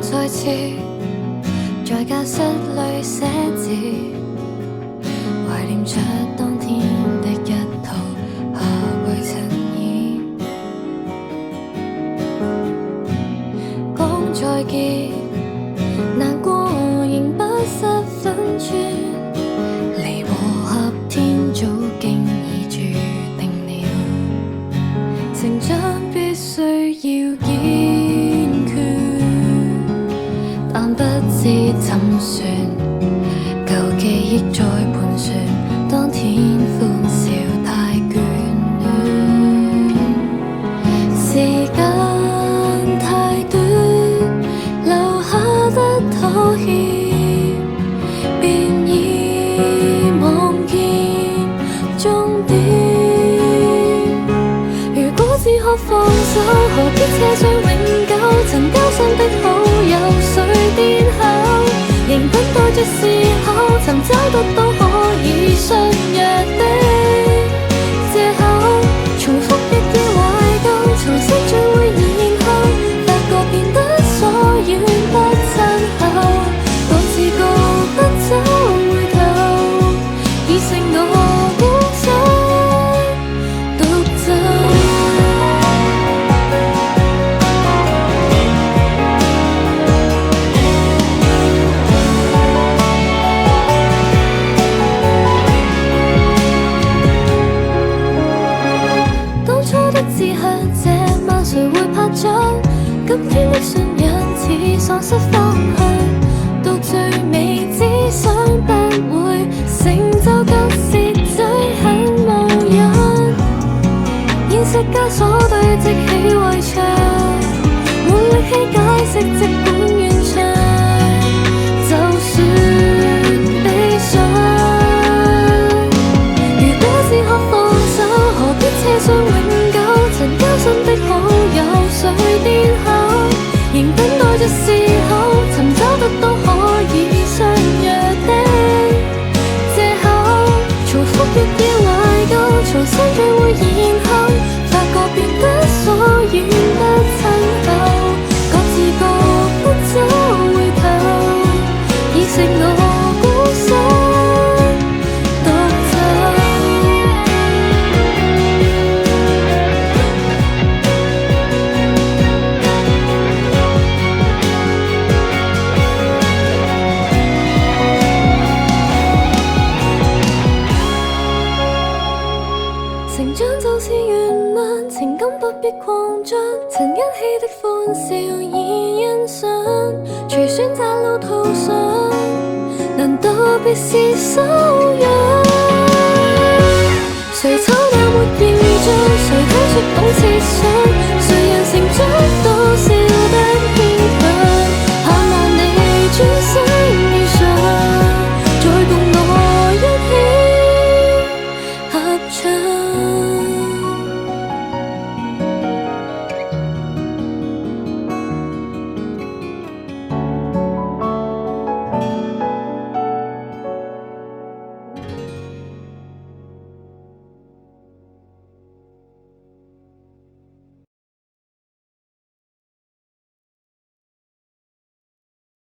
再次在教室里寫字，懷念着當天的一套夏季襯衣。講再見，難過仍不失分寸，離和合天早經已注定了，成長必須要堅決。但不知怎算，舊記憶在盤旋，當天歡笑太眷戀，時間太短，留下的妥協，便已望見終點。如果只可放手，何必車廂永久？曾交心的好友，誰電後仍等待着時候，尋找得到可以相約的藉口，重複一夜懷舊，重新聚會然後，發覺變得疏遠不親厚，各自各不走回頭，已成我孤身獨走。今天的信仰似喪失方向，到最尾只想不會成就，更是最很無癮。現實枷鎖堆積起圍牆，沒力氣解釋，即管完場，就算悲傷。如果只可放手，何必車廂永久？曾交心的好友，誰電後仍等待着時候，尋找得到可以相約的藉口，重複一夜懷舊，重新聚會然後，發覺變得疏遠不親厚，各自各不走回頭，已成我孤身。成長就是圓滿，情感不必擴張，曾一起的歡笑已欣賞，隨選擇路途上，難道別是修養？誰醜也沒形象，誰體恤懂設想？